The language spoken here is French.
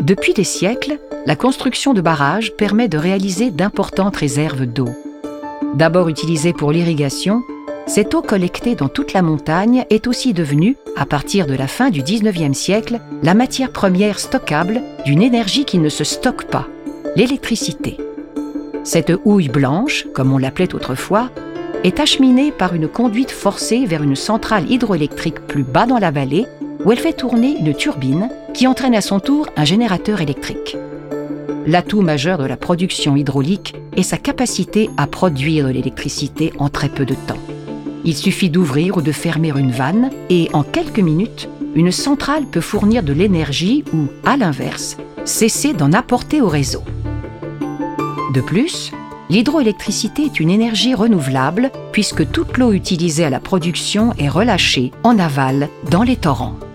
Depuis des siècles, la construction de barrages permet de réaliser d'importantes réserves d'eau. D'abord utilisée pour l'irrigation, cette eau collectée dans toute la montagne est aussi devenue, à partir de la fin du XIXe siècle, la matière première stockable d'une énergie qui ne se stocke pas, l'électricité. Cette houille blanche, comme on l'appelait autrefois, est acheminée par une conduite forcée vers une centrale hydroélectrique plus bas dans la vallée, où elle fait tourner une turbine qui entraîne à son tour un générateur électrique. L'atout majeur de la production hydraulique est sa capacité à produire de l'électricité en très peu de temps. Il suffit d'ouvrir ou de fermer une vanne et, en quelques minutes, une centrale peut fournir de l'énergie ou, à l'inverse, cesser d'en apporter au réseau. De plus, l'hydroélectricité est une énergie renouvelable puisque toute l'eau utilisée à la production est relâchée en aval dans les torrents.